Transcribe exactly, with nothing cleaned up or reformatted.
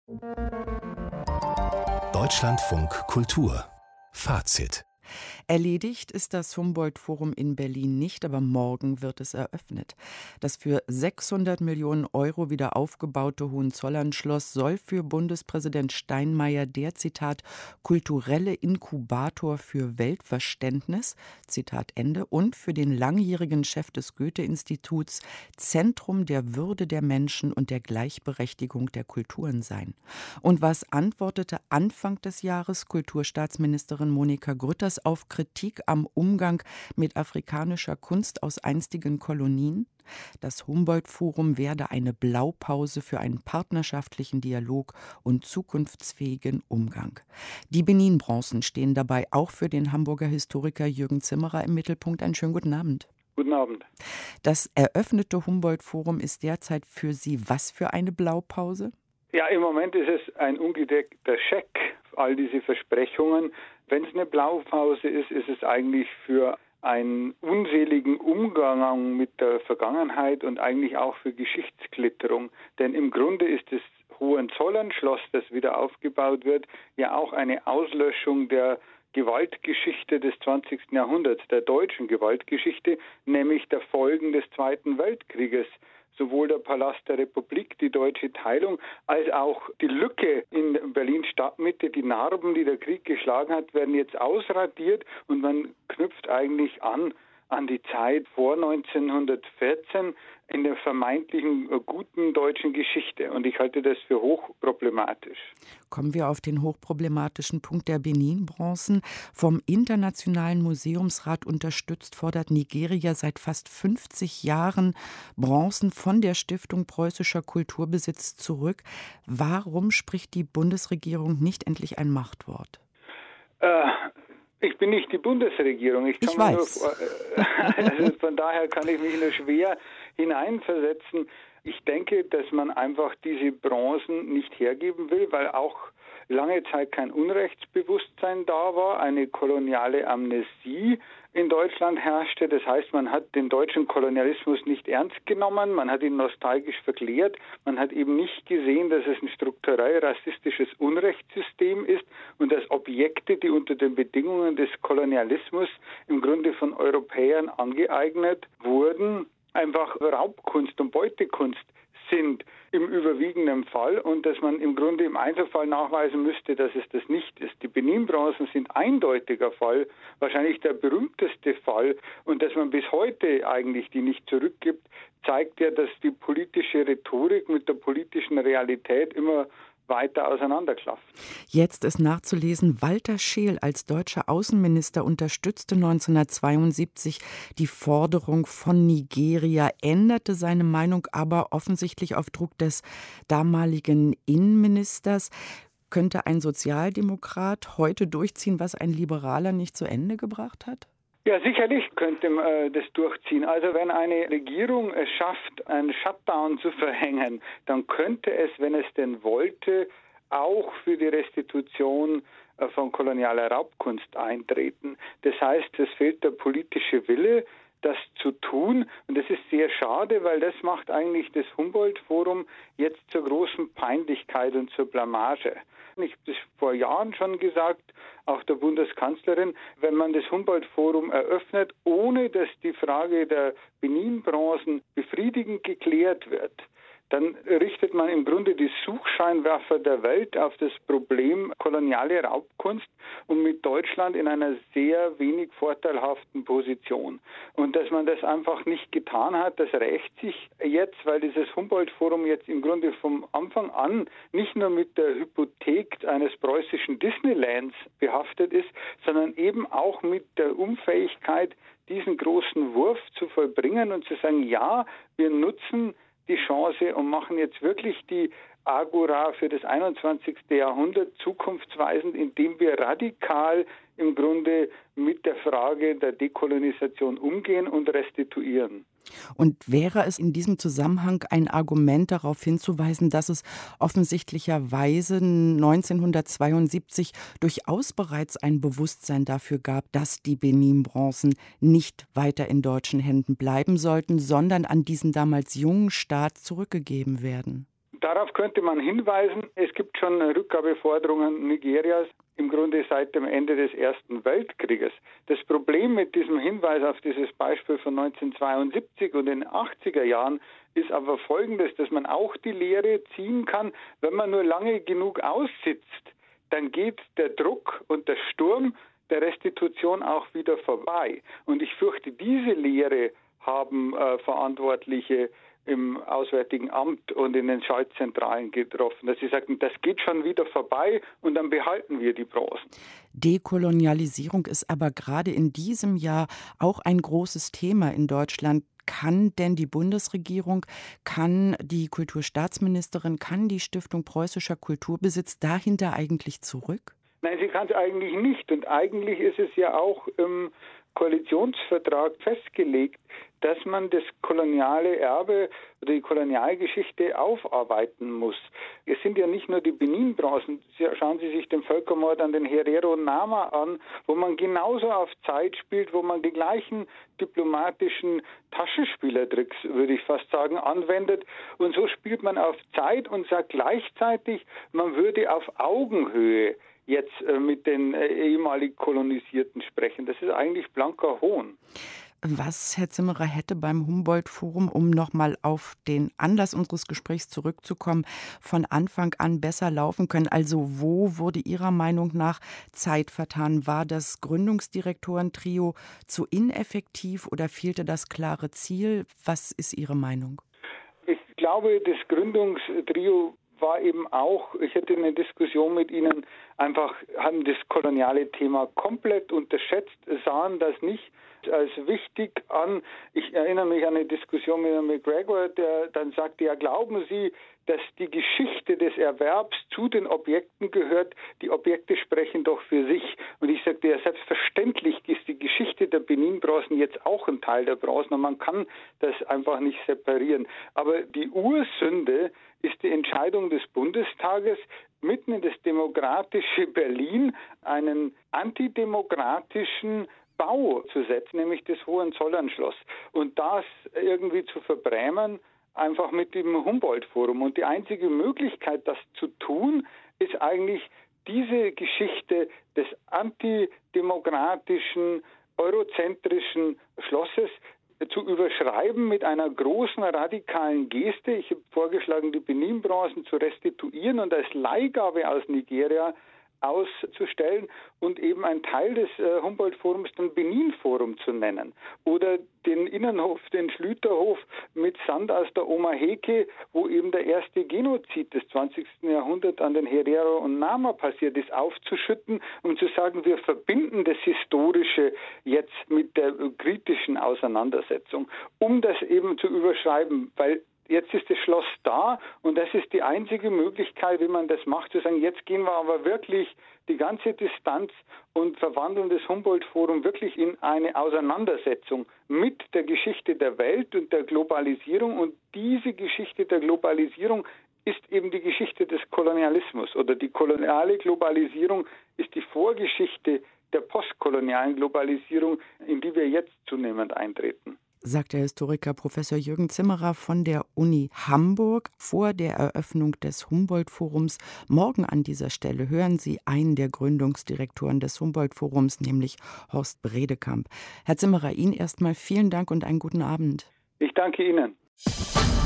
Deutschlandfunk Kultur Fazit. Erledigt ist das Humboldt-Forum in Berlin nicht, aber morgen wird es eröffnet. Das für sechshundert Millionen Euro wieder aufgebaute Hohenzollern-Schloss soll für Bundespräsident Steinmeier der, Zitat, kulturelle Inkubator für Weltverständnis, Zitat Ende, und für den langjährigen Chef des Goethe-Instituts Zentrum der Würde der Menschen und der Gleichberechtigung der Kulturen sein. Und was antwortete Anfang des Jahres Kulturstaatsministerin Monika Grütters auf Kritik am Umgang mit afrikanischer Kunst aus einstigen Kolonien? Das Humboldt-Forum werde eine Blaupause für einen partnerschaftlichen Dialog und zukunftsfähigen Umgang. Die Benin-Bronzen stehen dabei auch für den Hamburger Historiker Jürgen Zimmerer im Mittelpunkt. Einen schönen guten Abend. Guten Abend. Das eröffnete Humboldt-Forum ist derzeit für Sie was für eine Blaupause? Ja, im Moment ist es ein ungedeckter Scheck, all diese Versprechungen. Wenn es eine Blaupause ist, ist es eigentlich für einen unseligen Umgang mit der Vergangenheit und eigentlich auch für Geschichtsklitterung. Denn im Grunde ist das Hohenzollern-Schloss, das wieder aufgebaut wird, ja auch eine Auslöschung der Gewaltgeschichte des zwanzigsten Jahrhunderts, der deutschen Gewaltgeschichte, nämlich der Folgen des Zweiten Weltkrieges. Sowohl der Palast der Republik, die deutsche Teilung, als auch die Lücke in Berlin Stadtmitte, die Narben, die der Krieg geschlagen hat, werden jetzt ausradiert und man knüpft eigentlich an an die Zeit vor neunzehnhundertvierzehn in der vermeintlichen guten deutschen Geschichte. Und ich halte das für hochproblematisch. Kommen wir auf den hochproblematischen Punkt der Benin-Bronzen. Vom Internationalen Museumsrat unterstützt fordert Nigeria seit fast fünfzig Jahren Bronzen von der Stiftung Preußischer Kulturbesitz zurück. Warum spricht die Bundesregierung nicht endlich ein Machtwort? Äh, Ich bin nicht die Bundesregierung. Ich, kann ich weiß. Nur, also von daher kann ich mich nur schwer hineinversetzen. Ich denke, dass man einfach diese Bronzen nicht hergeben will, weil auch lange Zeit kein Unrechtsbewusstsein da war, eine koloniale Amnesie in Deutschland herrschte. Das heißt, man hat den deutschen Kolonialismus nicht ernst genommen, man hat ihn nostalgisch verklärt, man hat eben nicht gesehen, dass es ein strukturell rassistisches Unrechtssystem ist und dass Objekte, die unter den Bedingungen des Kolonialismus im Grunde von Europäern angeeignet wurden, einfach Raubkunst und Beutekunst sind im überwiegenden Fall und dass man im Grunde im Einzelfall nachweisen müsste, dass es das nicht ist. Die Benin-Bronzen sind eindeutiger Fall, wahrscheinlich der berühmteste Fall, und dass man bis heute eigentlich die nicht zurückgibt, zeigt ja, dass die politische Rhetorik mit der politischen Realität immer weiter auseinanderklafft. Jetzt ist nachzulesen, Walter Scheel als deutscher Außenminister unterstützte neunzehnhundertzweiundsiebzig die Forderung von Nigeria, änderte seine Meinung aber offensichtlich auf Druck des damaligen Innenministers. Könnte ein Sozialdemokrat heute durchziehen, was ein Liberaler nicht zu Ende gebracht hat? Ja, sicherlich könnte man äh, das durchziehen. Also wenn eine Regierung es schafft, einen Shutdown zu verhängen, dann könnte es, wenn es denn wollte, auch für die Restitution äh, von kolonialer Raubkunst eintreten. Das heißt, es fehlt der politische Wille, das zu tun. Und das ist sehr schade, weil das macht eigentlich das Humboldt-Forum jetzt zur großen Peinlichkeit und zur Blamage. Ich habe das vor Jahren schon gesagt, auch der Bundeskanzlerin, wenn man das Humboldt-Forum eröffnet, ohne dass die Frage der Benin-Bronzen befriedigend geklärt wird, dann richtet man im Grunde die Suchscheinwerfer der Welt auf das Problem koloniale Raubkunst und mit Deutschland in einer sehr wenig vorteilhaften Position. Und dass man das einfach nicht getan hat, das rächt sich jetzt, weil dieses Humboldt-Forum jetzt im Grunde vom Anfang an nicht nur mit der Hypothek eines preußischen Disneylands behaftet ist, sondern eben auch mit der Unfähigkeit, diesen großen Wurf zu vollbringen und zu sagen, ja, wir nutzen die Chance und machen jetzt wirklich die Agora für das einundzwanzigste Jahrhundert zukunftsweisend, indem wir radikal im Grunde mit der Frage der Dekolonisation umgehen und restituieren. Und wäre es in diesem Zusammenhang ein Argument darauf hinzuweisen, dass es offensichtlicherweise neunzehnhundertzweiundsiebzig durchaus bereits ein Bewusstsein dafür gab, dass die Benin-Bronzen nicht weiter in deutschen Händen bleiben sollten, sondern an diesen damals jungen Staat zurückgegeben werden? Darauf könnte man hinweisen, es gibt schon Rückgabeforderungen Nigerias im Grunde seit dem Ende des Ersten Weltkrieges. Das Problem mit diesem Hinweis auf dieses Beispiel von neunzehnhundertzweiundsiebzig und den achtziger Jahren ist aber folgendes, dass man auch die Lehre ziehen kann, wenn man nur lange genug aussitzt, dann geht der Druck und der Sturm der Restitution auch wieder vorbei. Und ich fürchte, diese Lehre haben äh, Verantwortliche im Auswärtigen Amt und in den Schaltzentralen getroffen, dass sie sagten, das geht schon wieder vorbei und dann behalten wir die Bronzen. Dekolonialisierung ist aber gerade in diesem Jahr auch ein großes Thema in Deutschland. Kann denn die Bundesregierung, kann die Kulturstaatsministerin, kann die Stiftung Preußischer Kulturbesitz dahinter eigentlich zurück? Nein, sie kann es eigentlich nicht. Und eigentlich ist es ja auch im Koalitionsvertrag festgelegt, dass man das koloniale Erbe oder die Kolonialgeschichte aufarbeiten muss. Es sind ja nicht nur die Benin-Bronzen. Schauen Sie sich den Völkermord an den Herero Nama an, wo man genauso auf Zeit spielt, wo man die gleichen diplomatischen Taschenspielertricks, würde ich fast sagen, anwendet. Und so spielt man auf Zeit und sagt gleichzeitig, man würde auf Augenhöhe jetzt äh, mit den äh, ehemalig Kolonisierten sprechen. Das ist eigentlich blanker Hohn. Was, Herr Zimmerer, hätte beim Humboldt-Forum, um nochmal auf den Anlass unseres Gesprächs zurückzukommen, von Anfang an besser laufen können? Also wo wurde Ihrer Meinung nach Zeit vertan? War das Gründungsdirektorentrio zu ineffektiv oder fehlte das klare Ziel? Was ist Ihre Meinung? Ich glaube, das Gründungstrio war eben auch, ich hatte eine Diskussion mit Ihnen, einfach haben das koloniale Thema komplett unterschätzt, sahen das nicht als wichtig an. Ich erinnere mich an eine Diskussion mit Herrn McGregor, der dann sagte, ja, glauben Sie, dass die Geschichte des Erwerbs zu den Objekten gehört? Die Objekte sprechen doch für sich. Und ich sagte, ja, selbstverständlich ist die Geschichte der Benin-Bronzen jetzt auch ein Teil der Bronzen und man kann das einfach nicht separieren. Aber die Ursünde ist die Entscheidung des Bundestages, mitten in das demokratische Berlin einen antidemokratischen Bau zu setzen, nämlich das Hohenzollernschloss. Und das irgendwie zu verbrämen, einfach mit dem Humboldt-Forum. Und die einzige Möglichkeit, das zu tun, ist eigentlich diese Geschichte des antidemokratischen, eurozentrischen Schlosses zu überschreiben mit einer großen radikalen Geste. Ich habe vorgeschlagen, die Benin-Bronzen zu restituieren und als Leihgabe aus Nigeria auszustellen und eben ein Teil des äh, Humboldt-Forums dann Benin-Forum zu nennen. Oder den Innenhof, den Schlüterhof mit Sand aus der Omaheke, wo eben der erste Genozid des zwanzigsten Jahrhunderts an den Herero und Nama passiert ist, aufzuschütten, um zu sagen, wir verbinden das Historische jetzt mit der äh, kritischen Auseinandersetzung, um das eben zu überschreiben, weil jetzt ist das Schloss da und das ist die einzige Möglichkeit, wie man das macht, zu sagen, jetzt gehen wir aber wirklich die ganze Distanz und verwandeln das Humboldt-Forum wirklich in eine Auseinandersetzung mit der Geschichte der Welt und der Globalisierung. Und diese Geschichte der Globalisierung ist eben die Geschichte des Kolonialismus oder die koloniale Globalisierung ist die Vorgeschichte der postkolonialen Globalisierung, in die wir jetzt zunehmend eintreten. Sagt der Historiker Professor Jürgen Zimmerer von der Uni Hamburg vor der Eröffnung des Humboldt-Forums. Morgen an dieser Stelle hören Sie einen der Gründungsdirektoren des Humboldt-Forums, nämlich Horst Bredekamp. Herr Zimmerer, Ihnen erstmal vielen Dank und einen guten Abend. Ich danke Ihnen.